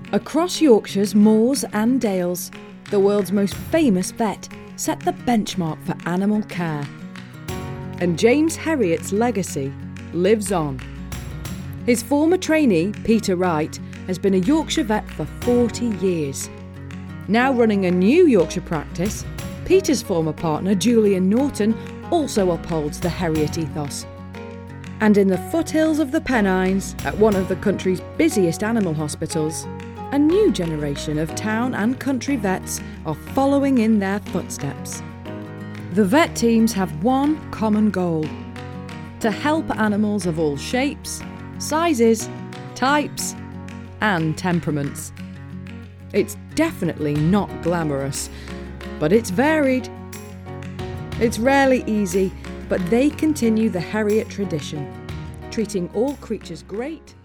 Across Yorkshire's moors and dales, the world's most famous vet set the benchmark for animal care. And James Herriot's legacy lives on. His former trainee, Peter Wright, has been a Yorkshire vet for 40 years. Now running a new Yorkshire practice, Peter's former partner, Julian Norton, also upholds the Herriot ethos. And in the foothills of the Pennines, at one of the country's busiest animal hospitals, a new generation of town and country vets are following in their footsteps. The vet teams have one common goal: to help animals of all shapes, sizes, types, and temperaments. It's definitely not glamorous, but it's varied. It's rarely easy, but they continue the Herriot tradition, treating all creatures great